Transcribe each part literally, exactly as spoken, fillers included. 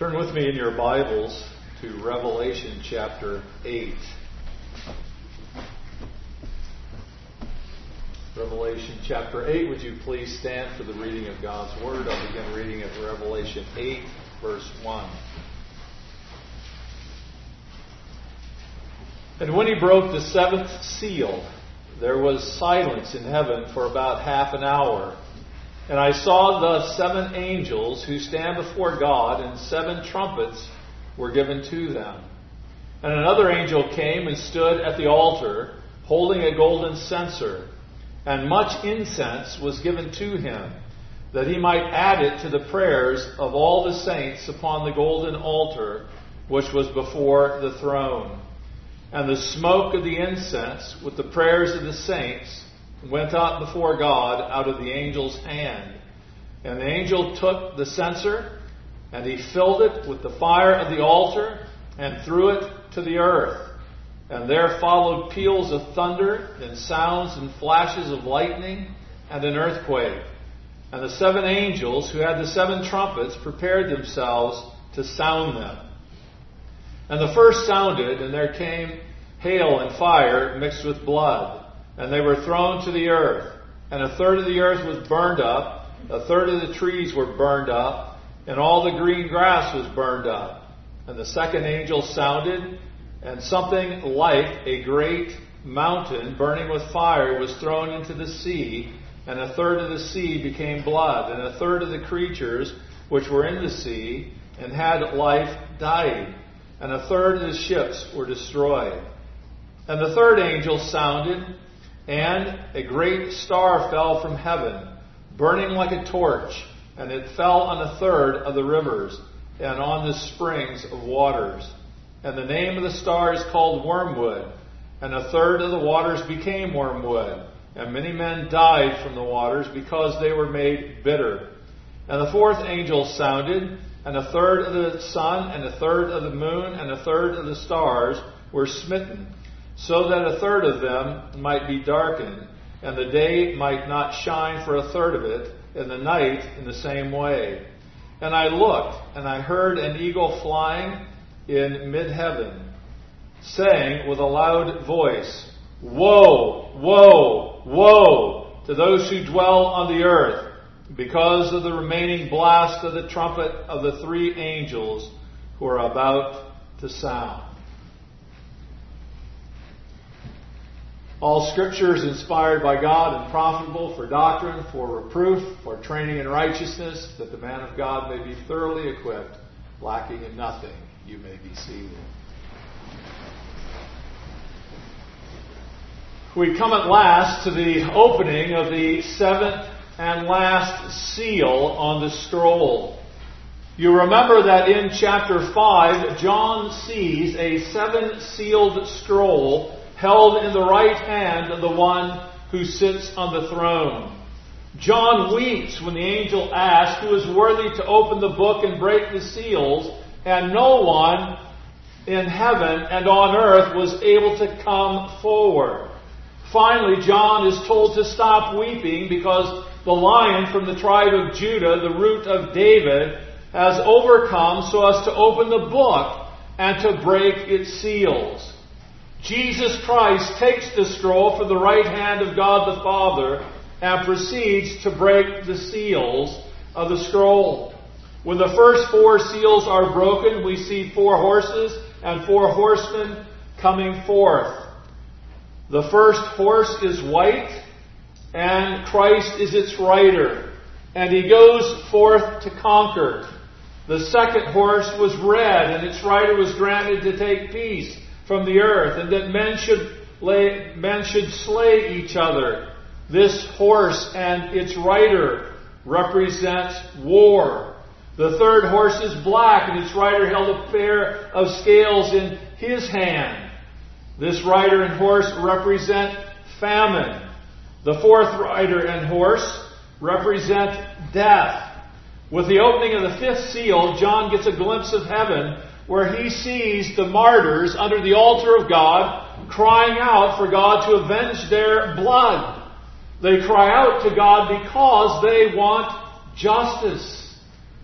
Turn with me in your Bibles to Revelation chapter eight. Revelation chapter eight, would you please stand for the reading of God's Word? I'll begin reading at Revelation eight, verse one. And when he broke the seventh seal, there was silence in heaven for about half an hour. And I saw the seven angels who stand before God, and seven trumpets were given to them. And another angel came and stood at the altar, holding a golden censer. And much incense was given to him, that he might add it to the prayers of all the saints upon the golden altar, which was before the throne. And the smoke of the incense, with the prayers of the saints, went up before God out of the angel's hand. And the angel took the censer, and he filled it with the fire of the altar, and threw it to the earth. And there followed peals of thunder, and sounds and flashes of lightning, and an earthquake. And the seven angels who had the seven trumpets prepared themselves to sound them. And the first sounded, and there came hail and fire mixed with blood. And they were thrown to the earth. And a third of the earth was burned up. A third of the trees were burned up. And all the green grass was burned up. And the second angel sounded, and something like a great mountain burning with fire was thrown into the sea. And a third of the sea became blood. And a third of the creatures which were in the sea and had life died. And a third of the ships were destroyed. And the third angel sounded, and a great star fell from heaven, burning like a torch, and it fell on a third of the rivers and on the springs of waters. And the name of the star is called Wormwood, and a third of the waters became wormwood, and many men died from the waters because they were made bitter. And the fourth angel sounded, and a third of the sun, and a third of the moon, and a third of the stars were smitten, so that a third of them might be darkened, and the day might not shine for a third of it, and the night in the same way. And I looked, and I heard an eagle flying in mid-heaven, saying with a loud voice, "Woe, woe, woe to those who dwell on the earth, because of the remaining blast of the trumpet of the three angels who are about to sound." All Scripture is inspired by God and profitable for doctrine, for reproof, for training in righteousness, that the man of God may be thoroughly equipped, lacking in nothing. You may be seated. We come at last to the opening of the seventh and last seal on the scroll. You remember that in chapter five, John sees a seven-sealed scroll held in the right hand of the one who sits on the throne. John weeps when the angel asks who is worthy to open the book and break the seals, and no one in heaven and on earth was able to come forward. Finally, John is told to stop weeping because the Lion from the tribe of Judah, the root of David, has overcome so as to open the book and to break its seals. Jesus Christ takes the scroll from the right hand of God the Father and proceeds to break the seals of the scroll. When the first four seals are broken, we see four horses and four horsemen coming forth. The first horse is white, and Christ is its rider, and he goes forth to conquer. The second horse was red, and its rider was granted to take peace from the earth, and that men should lay, men should slay each other. This horse and its rider represents war. The third horse is black, and its rider held a pair of scales in his hand. This rider and horse represent famine. The fourth rider and horse represent death. With the opening of the fifth seal, John gets a glimpse of heaven, where he sees the martyrs under the altar of God crying out for God to avenge their blood. They cry out to God because they want justice.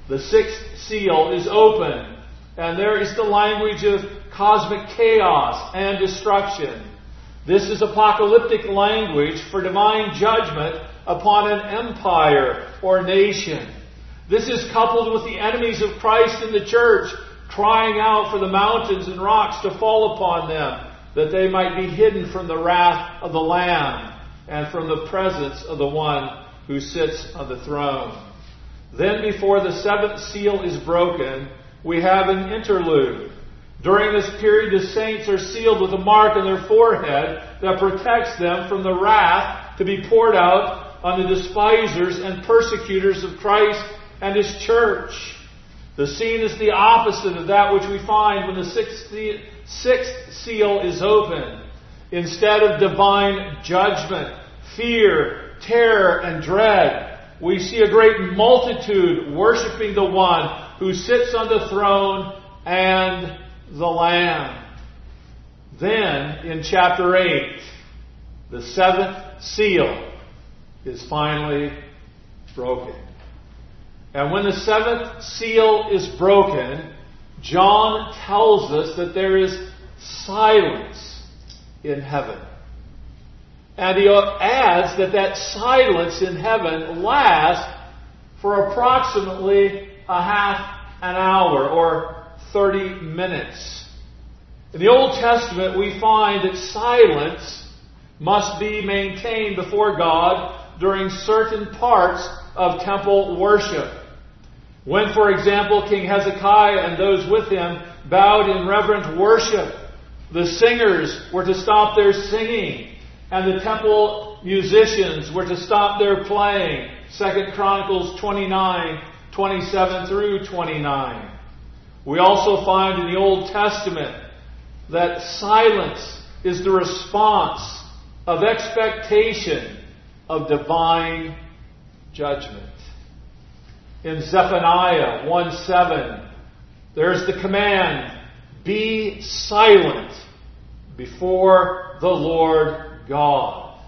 the sixth seal is open, and there is the language of cosmic chaos and destruction. This is apocalyptic language for divine judgment upon an empire or nation. This is coupled with the enemies of Christ in the church crying out for the mountains and rocks to fall upon them, that they might be hidden from the wrath of the Lamb and from the presence of the one who sits on the throne. Then before the seventh seal is broken, we have an interlude. During this period, the saints are sealed with a mark on their forehead that protects them from the wrath to be poured out on the despisers and persecutors of Christ and His church. The scene is the opposite of that which we find when the sixth, sixth seal is open. Instead of divine judgment, fear, terror, and dread, we see a great multitude worshiping the one who sits on the throne and the Lamb. Then, in chapter eight, the seventh seal is finally broken. And when the seventh seal is broken, John tells us that there is silence in heaven. And he adds that that silence in heaven lasts for approximately a half an hour or thirty minutes. In the Old Testament, we find that silence must be maintained before God during certain parts of temple worship. When, for example, King Hezekiah and those with him bowed in reverent worship, the singers were to stop their singing, and the temple musicians were to stop their playing. Second Chronicles twenty-nine, twenty-seven through twenty-nine. We also find in the Old Testament that silence is the response of expectation of divine judgment. In Zephaniah one seven, there's the command, be silent before the Lord God.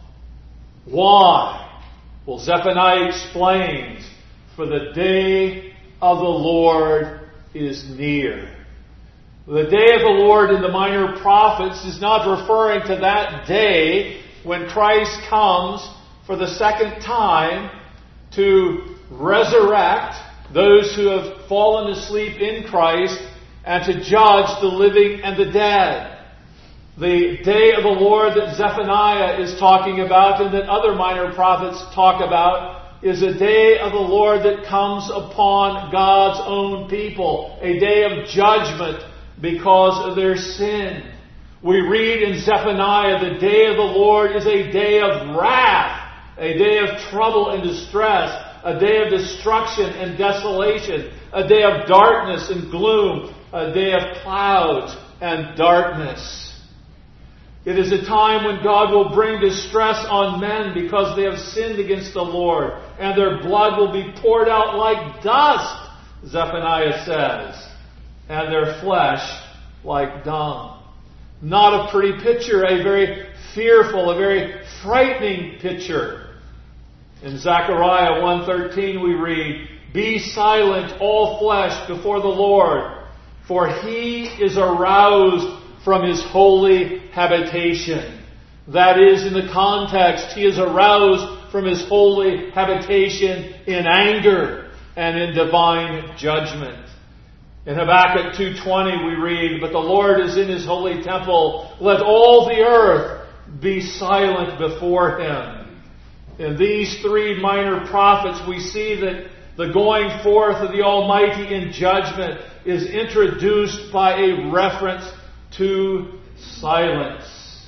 Why? Well, Zephaniah explains, for the day of the Lord is near. The day of the Lord in the minor prophets is not referring to that day when Christ comes for the second time to resurrect those who have fallen asleep in Christ and to judge the living and the dead. The day of the Lord that Zephaniah is talking about and that other minor prophets talk about is a day of the Lord that comes upon God's own people. A day of judgment because of their sin. We read in Zephaniah, the day of the Lord is a day of wrath, a day of trouble and distress, a day of destruction and desolation, a day of darkness and gloom, a day of clouds and darkness. It is a time when God will bring distress on men because they have sinned against the Lord, and their blood will be poured out like dust, Zephaniah says, and their flesh like dung. Not a pretty picture, a very fearful, a very frightening picture. In Zechariah one thirteen we read, be silent, all flesh, before the Lord, for He is aroused from His holy habitation. That is, in the context, He is aroused from His holy habitation in anger and in divine judgment. In Habakkuk two twenty we read, but the Lord is in His holy temple. Let all the earth be silent before Him. In these three minor prophets, we see that the going forth of the Almighty in judgment is introduced by a reference to silence.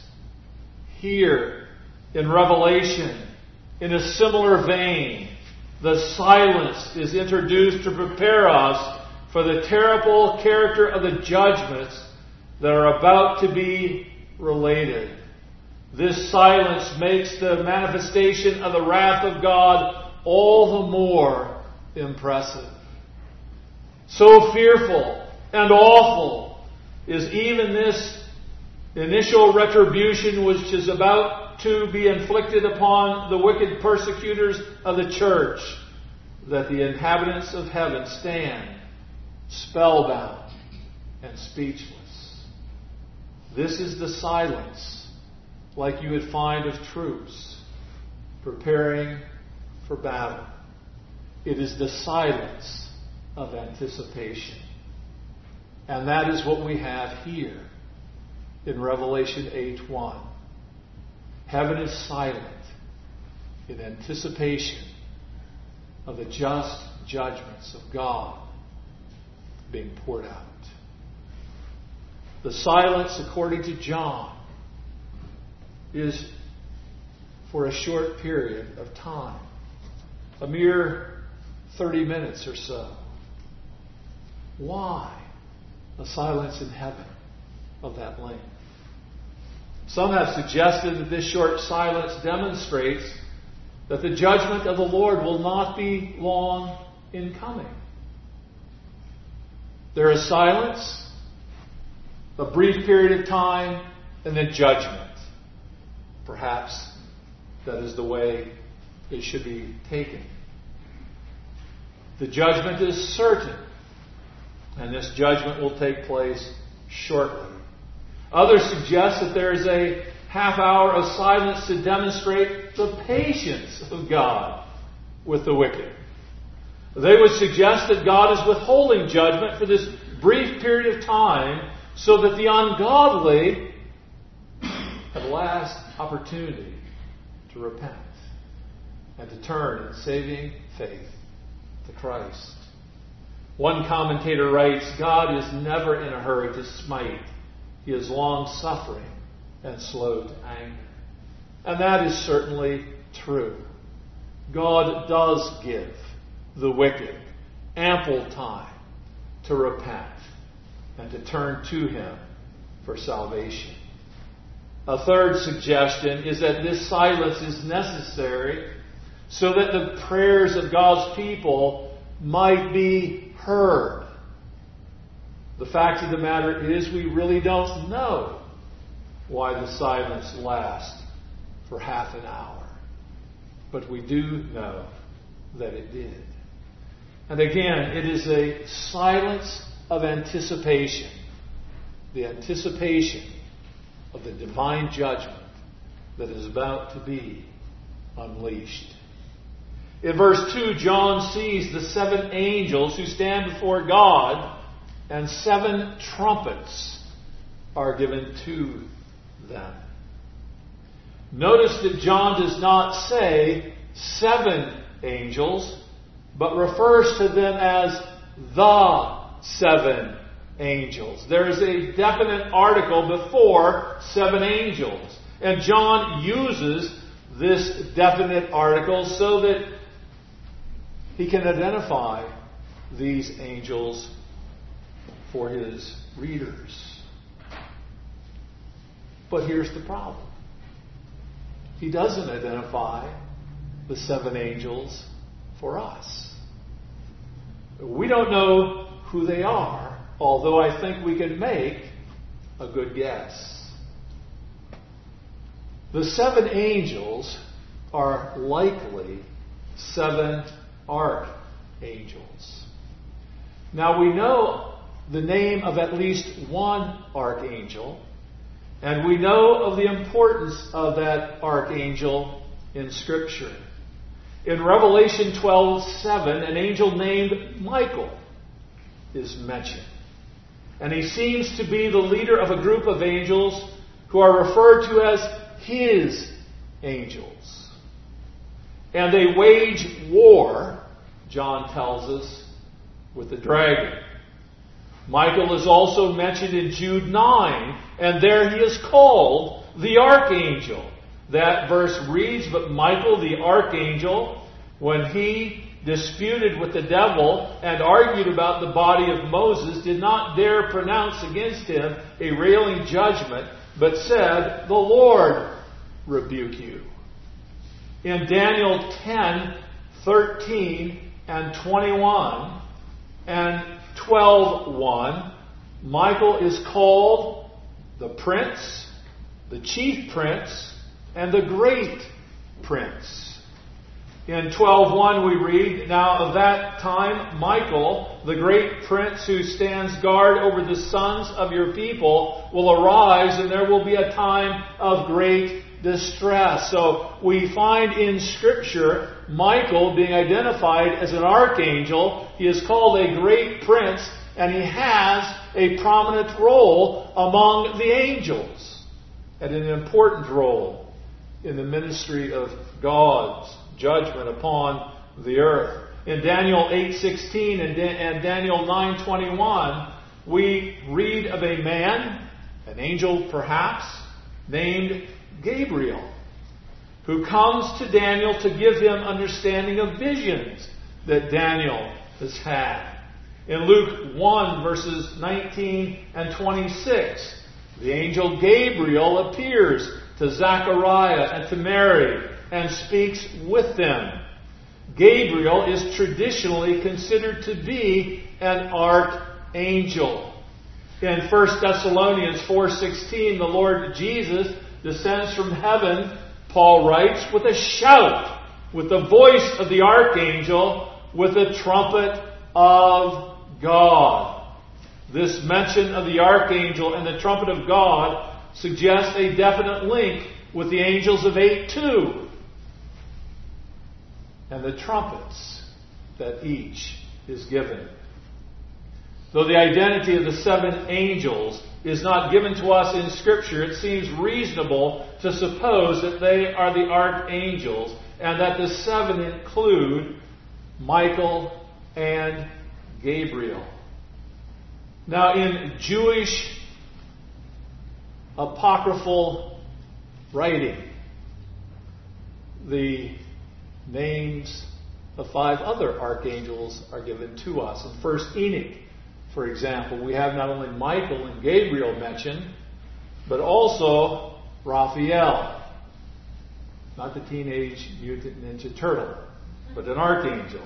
Here, in Revelation, in a similar vein, the silence is introduced to prepare us for the terrible character of the judgments that are about to be related. This silence makes the manifestation of the wrath of God all the more impressive. So fearful and awful is even this initial retribution which is about to be inflicted upon the wicked persecutors of the church. that the inhabitants of heaven stand spellbound and speechless. This is the silence like you would find of troops preparing for battle. It is the silence of anticipation. And that is what we have here in Revelation eight one. Heaven is silent in anticipation of the just judgments of God being poured out. The silence, according to John, is for a short period of time, a mere thirty minutes or so. Why a silence in heaven of that length? Some have suggested that this short silence demonstrates that the judgment of the Lord will not be long in coming. There is silence, a brief period of time, and then judgment. Perhaps that is the way it should be taken. The judgment is certain, and this judgment will take place shortly. Others suggest that there is a half hour of silence to demonstrate the patience of God with the wicked. They would suggest that God is withholding judgment for this brief period of time so that the ungodly have a last opportunity to repent and to turn in saving faith to Christ. One commentator writes, God is never in a hurry to smite. He is long-suffering and slow to anger. And that is certainly true. God does give the wicked ample time to repent and to turn to Him for salvation. A third suggestion is that this silence is necessary so that the prayers of God's people might be heard. The fact of the matter is we really don't know why the silence lasts for half an hour. But we do know that it did. And again, it is a silence of anticipation. The anticipation of the divine judgment that is about to be unleashed. In verse two, John sees the seven angels who stand before God, and seven trumpets are given to them. Notice that John does not say seven angels, but refers to them as the seven angels. There is a definite article before seven angels. And John uses this definite article so that he can identify these angels for his readers. But here's the problem. He doesn't identify the seven angels for us. We don't know who they are, although I think we can make a good guess. The seven angels are likely seven archangels. Now we know the name of at least one archangel, and we know of the importance of that archangel in Scripture. In Revelation twelve seven, an angel named Michael is mentioned. And he seems to be the leader of a group of angels who are referred to as his angels. And they wage war, John tells us, with the dragon. Michael is also mentioned in Jude nine, and there he is called the archangel. That verse reads, but Michael the archangel, when he disputed with the devil and argued about the body of Moses, did not dare pronounce against him a railing judgment, but said, the Lord rebuke you. In Daniel ten, thirteen, and twenty-one, and twelve one, Michael is called the prince, the chief prince, and the great prince. In twelve one we read, "Now of that time Michael, the great prince who stands guard over the sons of your people, will arise, and there will be a time of great distress." So we find in Scripture Michael being identified as an archangel. He is called a great prince, and he has a prominent role among the angels, and an important role in the ministry of God's judgment upon the earth. In Daniel eight sixteen and, da- and Daniel nine twenty-one, we read of a man, an angel perhaps, named Gabriel, who comes to Daniel to give him understanding of visions that Daniel has had. In Luke one, verses nineteen and twenty-six, the angel Gabriel appears to Zechariah and to Mary and speaks with them. Gabriel is traditionally considered to be an archangel. In First Thessalonians four sixteen, the Lord Jesus descends from heaven, Paul writes, with a shout, with the voice of the archangel, with the trumpet of God. This mention of the archangel and the trumpet of God suggests a definite link with the angels of eight two and the trumpets that each is given. Though the identity of the seven angels is not given to us in Scripture, it seems reasonable to suppose that they are the archangels and that the seven include Michael and Gabriel. Now, in Jewish apocryphal writing, the names of five other archangels are given to us. In First Enoch, for example, we have not only Michael and Gabriel mentioned, but also Raphael. Not the Teenage Mutant Ninja Turtle, but an archangel.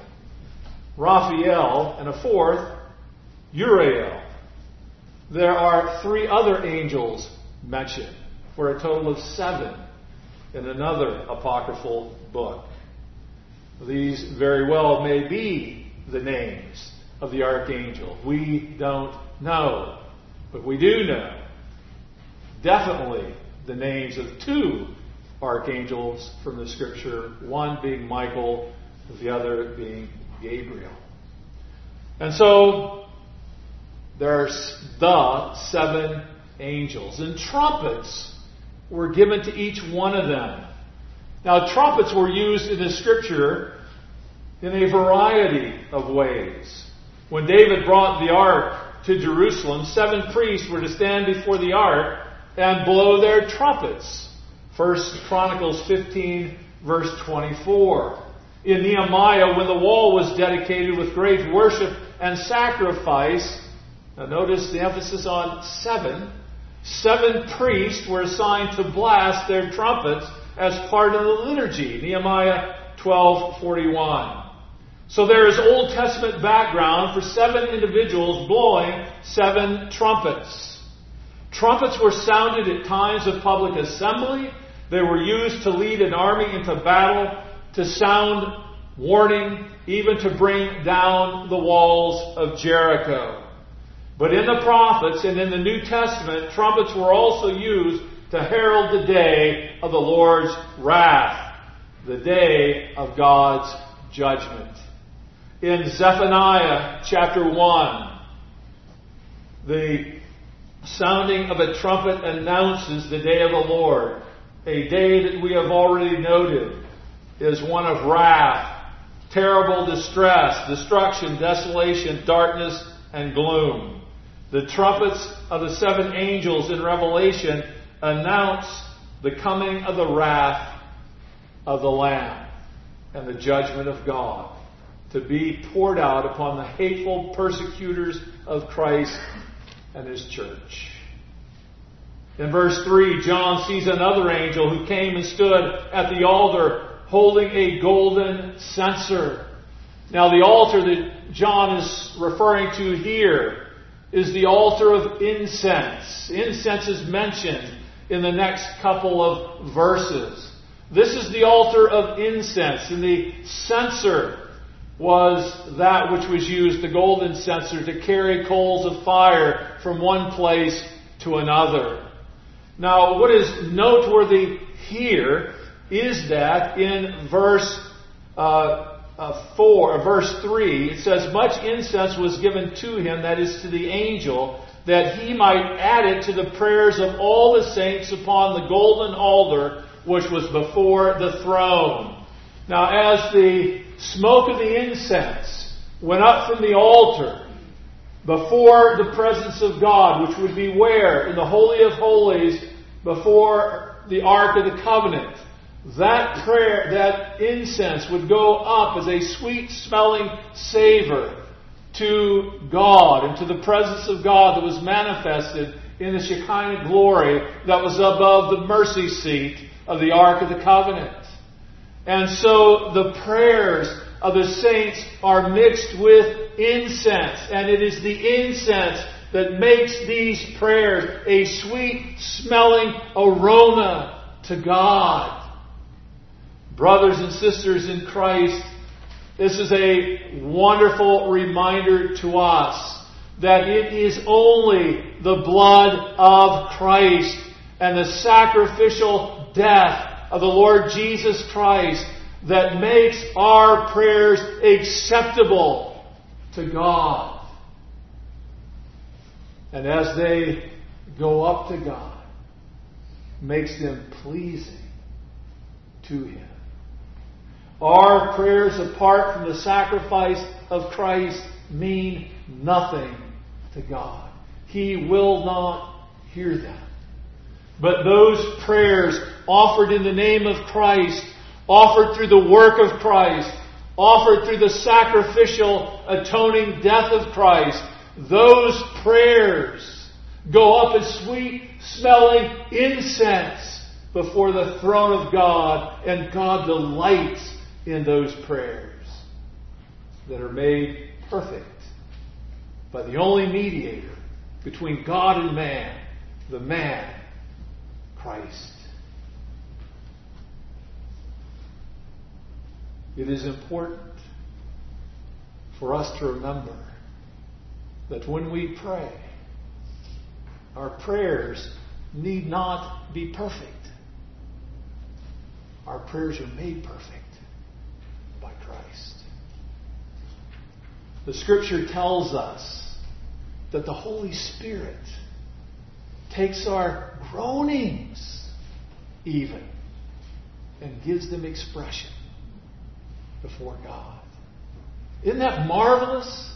Raphael, and a fourth, Uriel. There are three other angels mentioned, for a total of seven in another apocryphal book. These very well may be the names of the archangel. We don't know. But we do know definitely the names of two archangels from the Scripture, one being Michael, the other being Gabriel. And so there's the seven angels. And trumpets were given to each one of them. Now, trumpets were used in the Scripture in a variety of ways. When David brought the ark to Jerusalem, seven priests were to stand before the ark and blow their trumpets. First Chronicles fifteen, verse twenty-four. In Nehemiah, when the wall was dedicated with great worship and sacrifice, now notice the emphasis on seven, seven priests were assigned to blast their trumpets as part of the liturgy. Nehemiah twelve forty-one. So there is Old Testament background for seven individuals blowing seven trumpets. Trumpets were sounded at times of public assembly. They were used to lead an army into battle, to sound warning, even to bring down the walls of Jericho. But in the prophets and in the New Testament, trumpets were also used to herald the day of the Lord's wrath, the day of God's judgment. In Zephaniah chapter one, the sounding of a trumpet announces the day of the Lord. A day that we have already noted is one of wrath, terrible distress, destruction, desolation, darkness, and gloom. The trumpets of the seven angels in Revelation announce the coming of the wrath of the Lamb and the judgment of God to be poured out upon the hateful persecutors of Christ and His church. In verse three, John sees another angel who came and stood at the altar holding a golden censer. Now, the altar that John is referring to here is the altar of incense. Incense is mentioned in the next couple of verses. This is the altar of incense, and the censer was that which was used, the golden censer, to carry coals of fire from one place to another. Now, what is noteworthy here is that in verse uh, uh, four, verse three, it says, "Much incense was given to him," that is, to the angel, "that he might add it to the prayers of all the saints upon the golden altar which was before the throne." Now, as the smoke of the incense went up from the altar before the presence of God, which would be where? In the Holy of Holies, before the Ark of the Covenant. That prayer, that incense would go up as a sweet-smelling savor to God and to the presence of God that was manifested in the Shekinah glory that was above the mercy seat of the Ark of the Covenant. And so the prayers of the saints are mixed with incense, and it is the incense that makes these prayers a sweet-smelling aroma to God. Brothers and sisters in Christ, this is a wonderful reminder to us that it is only the blood of Christ and the sacrificial death of the Lord Jesus Christ that makes our prayers acceptable to God. And as they go up to God, makes them pleasing to Him. Our prayers apart from the sacrifice of Christ mean nothing to God. He will not hear them. But those prayers offered in the name of Christ, offered through the work of Christ, offered through the sacrificial atoning death of Christ, those prayers go up as sweet-smelling incense before the throne of God, and God delights in those prayers that are made perfect by the only mediator between God and man, the man, Christ. It is important for us to remember that when we pray, our prayers need not be perfect. Our prayers are made perfect by Christ. The Scripture tells us that the Holy Spirit takes our groanings even and gives them expression before God. Isn't that marvelous?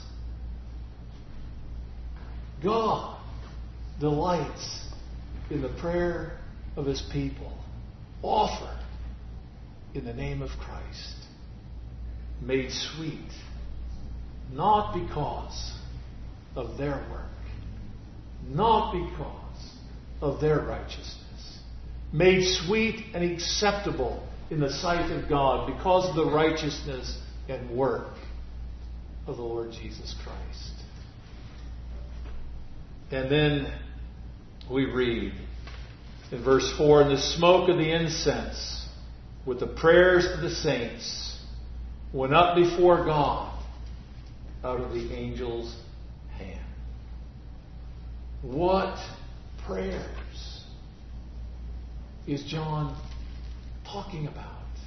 God delights in the prayer of His people, offered in the name of Christ, made sweet, not because of their work, not because of their righteousness, made sweet and acceptable in the sight of God because of the righteousness and work of the Lord Jesus Christ. And then we read in verse four, "And the smoke of the incense with the prayers of the saints went up before God out of the angel's hand." What prayers is John talking about?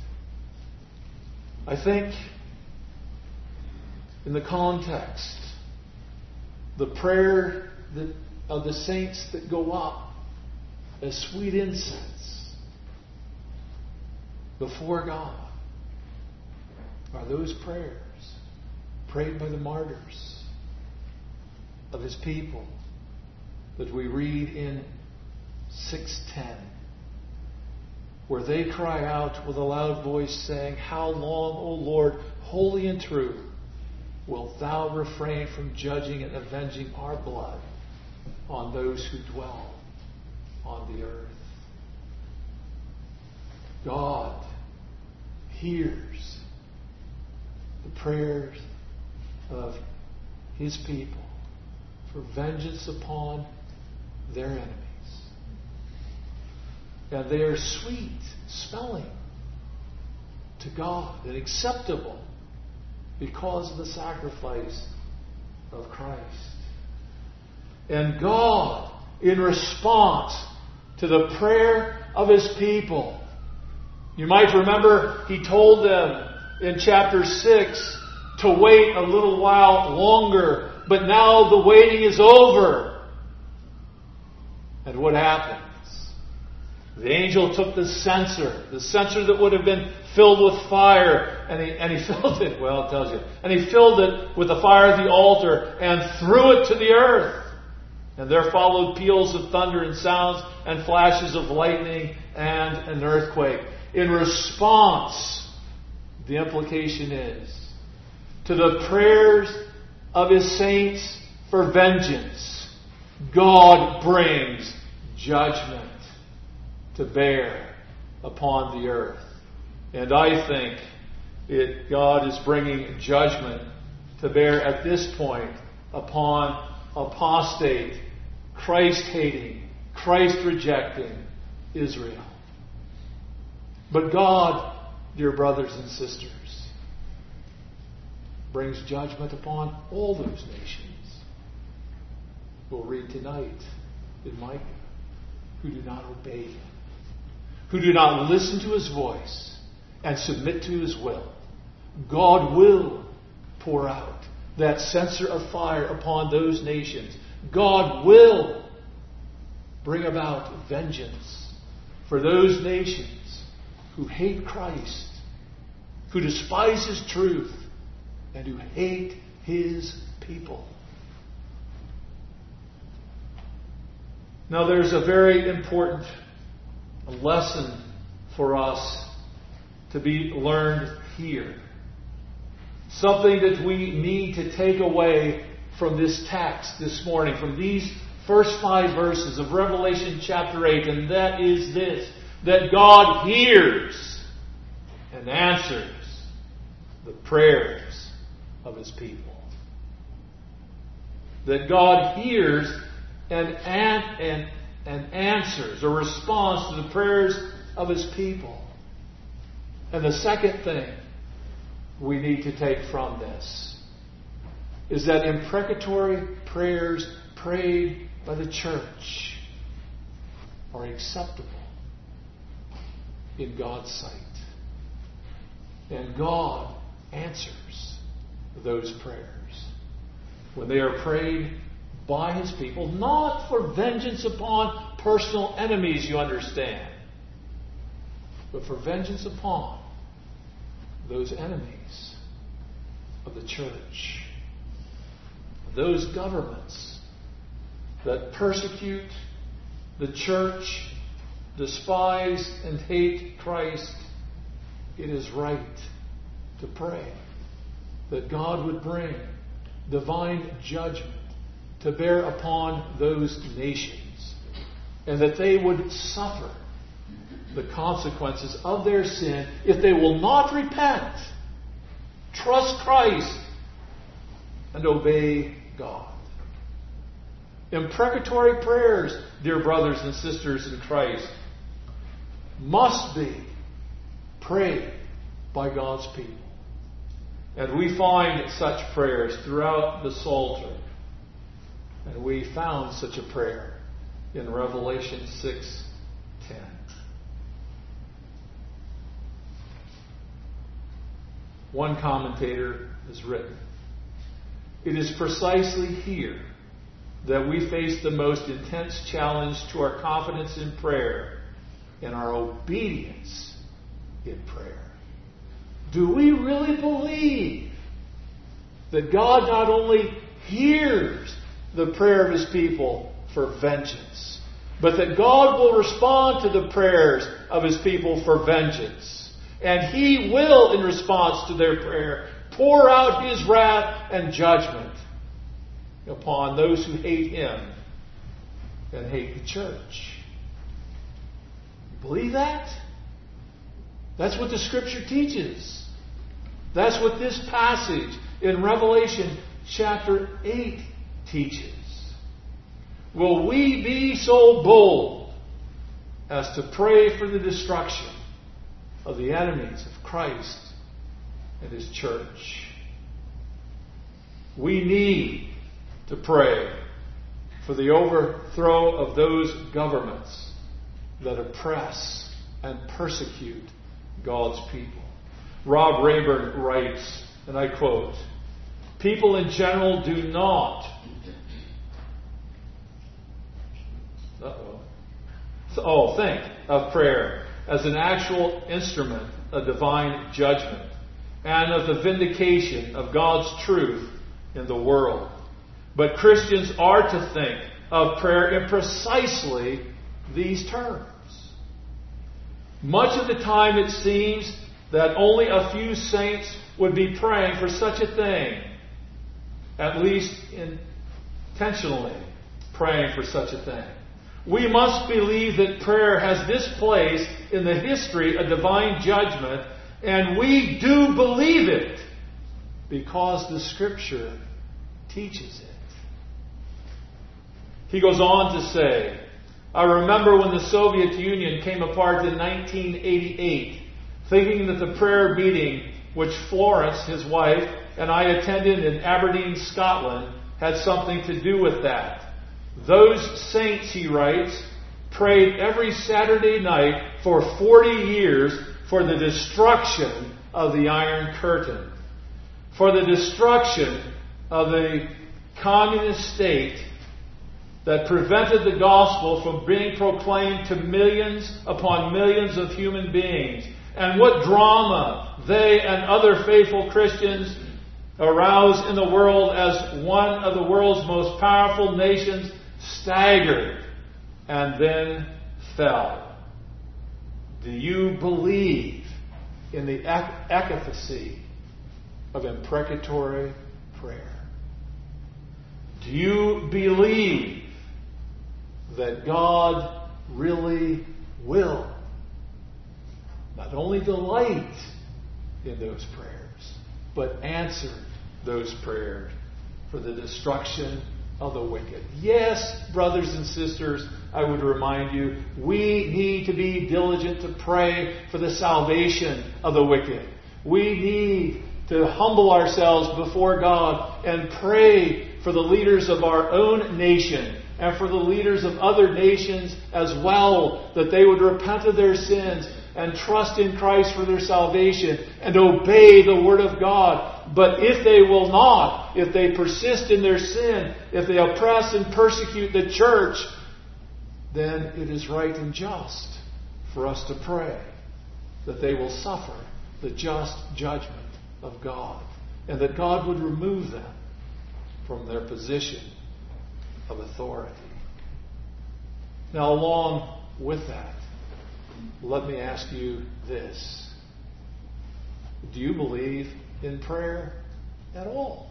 I think in the context, the prayer that, of the saints that go up as sweet incense before God are those prayers prayed by the martyrs of His people that we read in six ten, where they cry out with a loud voice, saying, "How long, O Lord, holy and true, wilt Thou refrain from judging and avenging our blood on those who dwell on the earth?" God hears the prayers of His people for vengeance upon their enemies. And they are sweet smelling to God and acceptable because of the sacrifice of Christ. And God, in response to the prayer of His people, you might remember He told them in chapter six to wait a little while longer, but now the waiting is over. And what happens? The angel took the censer, the censer that would have been filled with fire, and he, and he filled it, well, it tells you, and he filled it with the fire of the altar and threw it to the earth. And there followed peals of thunder and sounds and flashes of lightning and an earthquake. In response, the implication is, to the prayers of His saints for vengeance, God brings judgment to bear upon the earth. And I think it, God is bringing judgment to bear at this point upon apostate, Christ-hating, Christ-rejecting Israel. But God, dear brothers and sisters, brings judgment upon all those nations. We'll read tonight in Micah, who do not obey Him, who do not listen to His voice and submit to His will. God will pour out that censer of fire upon those nations. God will bring about vengeance for those nations who hate Christ, who despise His truth, and who hate His people. Now there's a very important lesson for us to be learned here. Something that we need to take away from this text this morning, from these first five verses of Revelation chapter eight, and that is this, that God hears and answers the prayers of His people. That God hears and, and, and, and answers or responds to the prayers of His people. And the second thing we need to take from this is that imprecatory prayers prayed by the church are acceptable in God's sight. And God answers those prayers when they are prayed by His people, not for vengeance upon personal enemies, you understand, but for vengeance upon those enemies of the church, those governments that persecute the church, despise and hate Christ. It is right to pray that God would bring divine judgment to bear upon those nations, and that they would suffer the consequences of their sin if they will not repent, trust Christ, and obey God. Imprecatory prayers, dear brothers and sisters in Christ, must be prayed by God's people. And we find such prayers throughout the Psalter. And we found such a prayer in Revelation six ten. One commentator has written, "It is precisely here that we face the most intense challenge to our confidence in prayer and our obedience in prayer. Do we really believe that God not only hears the prayer of His people for vengeance, but that God will respond to the prayers of His people for vengeance? And He will, in response to their prayer, pour out His wrath and judgment upon those who hate Him and hate the church." You believe that? That's what the Scripture teaches. That's what this passage in Revelation chapter eight teaches. Will we be so bold as to pray for the destruction, of the enemies of Christ and His church. We need to pray for the overthrow of those governments that oppress and persecute God's people. Rob Rayburn writes, and I quote, "People in general do not uh-oh, oh, think of prayer as an actual instrument of divine judgment and of the vindication of God's truth in the world. But Christians are to think of prayer in precisely these terms. Much of the time it seems that only a few saints would be praying for such a thing, at least intentionally praying for such a thing. We must believe that prayer has this place in the history of divine judgment, and we do believe it because the Scripture teaches it." He goes on to say, "I remember when the Soviet Union came apart in nineteen eighty-eight, thinking that the prayer meeting which Florence, his wife, and I attended in Aberdeen, Scotland, had something to do with that. Those saints," he writes, "prayed every Saturday night for forty years for the destruction of the Iron Curtain, for the destruction of the communist state that prevented the gospel from being proclaimed to millions upon millions of human beings. And what drama they and other faithful Christians aroused in the world as one of the world's most powerful nations staggered and then fell. Do you believe in the efficacy of imprecatory prayer? Do you believe that God really will not only delight in those prayers, but answer those prayers for the destruction of the wicked? Yes, brothers and sisters, I would remind you, we need to be diligent to pray for the salvation of the wicked. We need to humble ourselves before God and pray for the leaders of our own nation and for the leaders of other nations as well, that they would repent of their sins and trust in Christ for their salvation and obey the Word of God. But if they will not, if they persist in their sin, if they oppress and persecute the church, then it is right and just for us to pray that they will suffer the just judgment of God, and that God would remove them from their position of authority. Now, along with that, let me ask you this. Do you believe in prayer at all?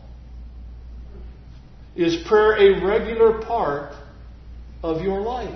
Is prayer a regular part of your life?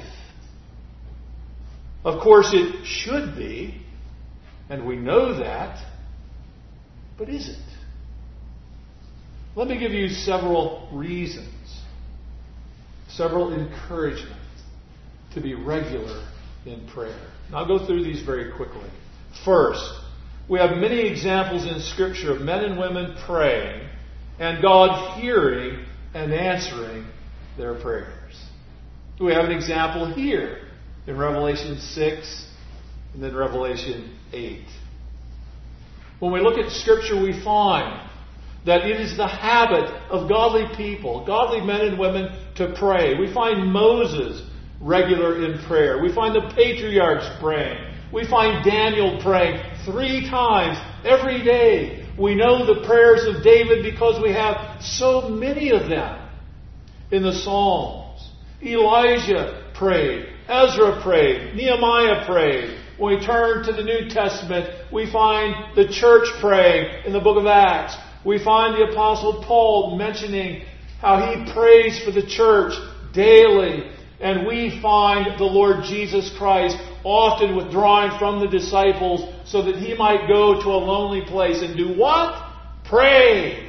Of course, it should be, and we know that, but is it? Let me give you several reasons, several encouragements to be regular in prayer. Now, I'll go through these very quickly. First, we have many examples in Scripture of men and women praying and God hearing and answering their prayers. We have an example here in Revelation six and then Revelation eight. When we look at Scripture, we find that it is the habit of godly people, godly men and women, to pray. We find Moses regular in prayer. We find the patriarchs praying. We find Daniel praying three times every day. We know the prayers of David because we have so many of them in the Psalms. Elijah prayed. Ezra prayed. Nehemiah prayed. When we turn to the New Testament, we find the church praying in the book of Acts. We find the Apostle Paul mentioning how he prays for the church daily. And we find the Lord Jesus Christ often withdrawing from the disciples so that he might go to a lonely place and do what? Pray.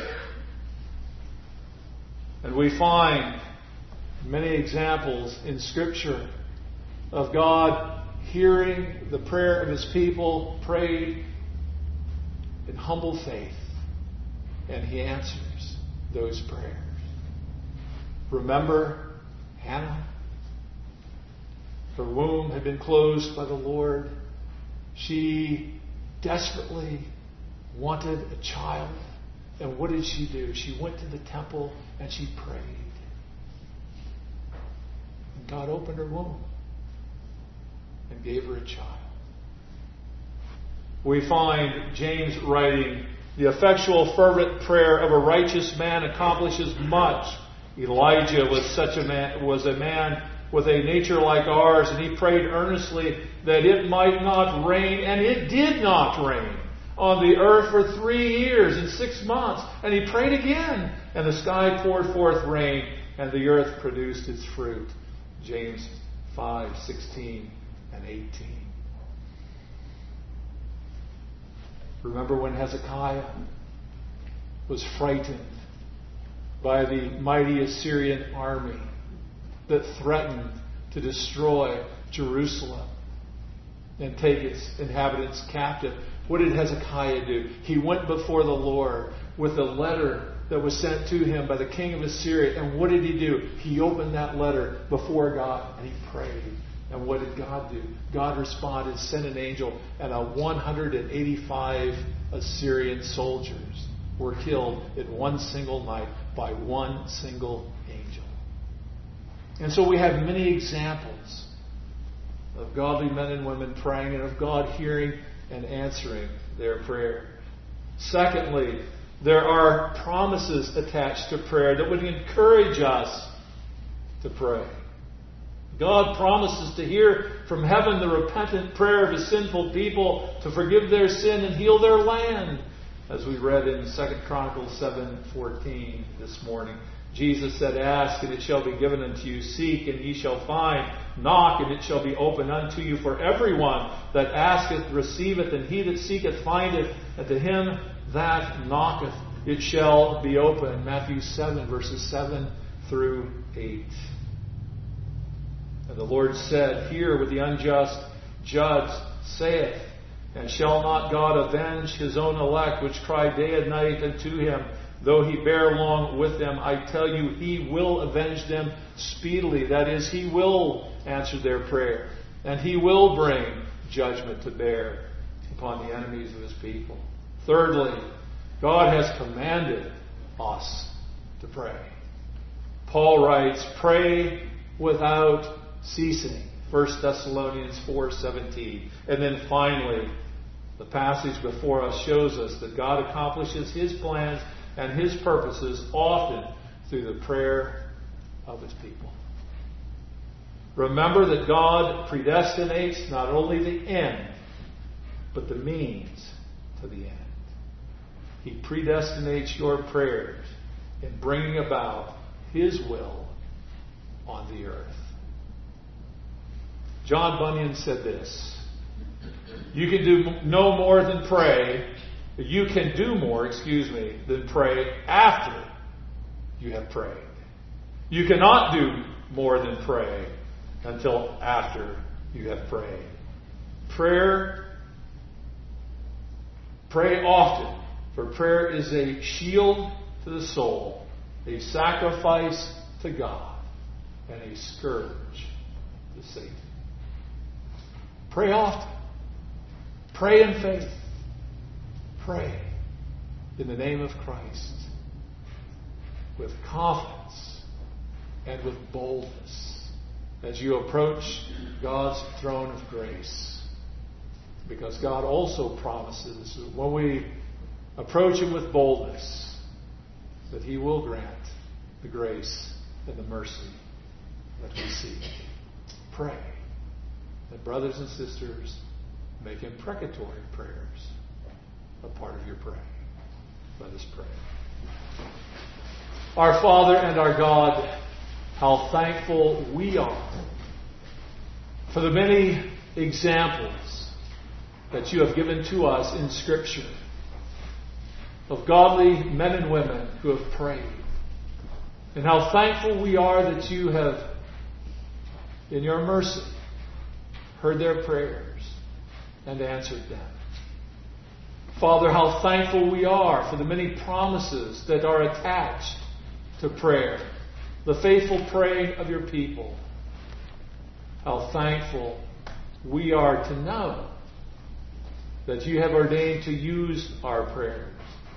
And we find many examples in Scripture of God hearing the prayer of his people, prayed in humble faith, and he answers those prayers. Remember Hannah? Her womb had been closed by the Lord. She desperately wanted a child. And what did she do? She went to the temple and she prayed. And God opened her womb and gave her a child. We find James writing, the effectual fervent prayer of a righteous man accomplishes much. Elijah was such a man, was a man with a nature like ours, and he prayed earnestly that it might not rain, and it did not rain on the earth for three years and six months. And he prayed again, and the sky poured forth rain, and the earth produced its fruit. James five, sixteen and eighteen. Remember when Hezekiah was frightened by the mighty Assyrian army that threatened to destroy Jerusalem and take its inhabitants captive? What did Hezekiah do? He went before the Lord with a letter that was sent to him by the king of Assyria. And what did he do? He opened that letter before God and he prayed. And what did God do? God responded, sent an angel, and a one hundred eighty-five Assyrian soldiers were killed in one single night by one single angel. And so we have many examples of godly men and women praying, and of God hearing and answering their prayer. Secondly, there are promises attached to prayer that would encourage us to pray. God promises to hear from heaven the repentant prayer of His sinful people to forgive their sin and heal their land, as we read in Second Chronicles seven fourteen this morning. Jesus said, "Ask, and it shall be given unto you. Seek, and ye shall find. Knock, and it shall be opened unto you. For everyone that asketh receiveth, and he that seeketh findeth, and to him that knocketh it shall be opened." Matthew seven, verses seven through eight. And the Lord said, "Hear what the unjust judge saith, and shall not God avenge His own elect, which cry day and night unto Him? Though He bear long with them, I tell you, He will avenge them speedily." That is, He will answer their prayer, and He will bring judgment to bear upon the enemies of His people. Thirdly, God has commanded us to pray. Paul writes, "Pray without ceasing." First Thessalonians four seventeen. And then finally, the passage before us shows us that God accomplishes His plans and His purposes often through the prayer of His people. Remember that God predestinates not only the end, but the means to the end. He predestinates your prayers in bringing about His will on the earth. John Bunyan said this: "You can do no more than pray. You can do more, excuse me, than pray after you have prayed. You cannot do more than pray until after you have prayed." Prayer, pray often, for prayer is a shield to the soul, a sacrifice to God, and a scourge to Satan. Pray often. Pray in faith. Pray in the name of Christ with confidence and with boldness as you approach God's throne of grace. Because God also promises that when we approach Him with boldness, that He will grant the grace and the mercy that we seek. Pray that brothers and sisters make imprecatory prayers a part of your praying. Let us pray. Our Father and our God, how thankful we are for the many examples that You have given to us in Scripture of godly men and women who have prayed. And how thankful we are that You have, in Your mercy, heard their prayers, and answered them. Father, how thankful we are for the many promises that are attached to prayer, the faithful praying of your people. How thankful we are to know that you have ordained to use our prayers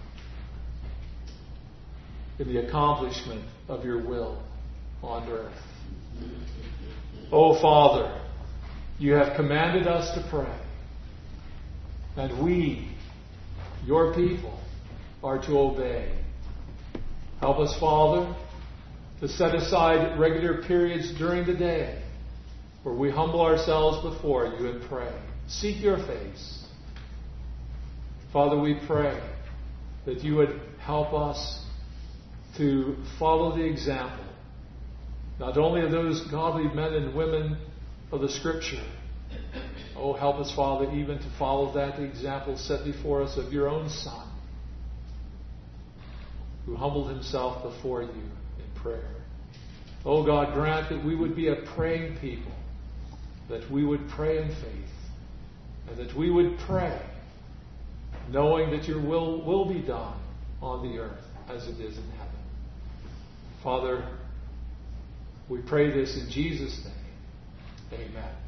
in the accomplishment of your will on earth. Oh, Father, you have commanded us to pray, and we, your people, are to obey. Help us, Father, to set aside regular periods during the day where we humble ourselves before you and pray. Seek your face. Father, we pray that you would help us to follow the example, not only of those godly men and women of the Scripture. Oh, help us, Father, even to follow that example set before us of your own Son, who humbled himself before you in prayer. Oh, God, grant that we would be a praying people, that we would pray in faith, and that we would pray knowing that your will will be done on the earth as it is in heaven. Father, we pray this in Jesus' name. Amen.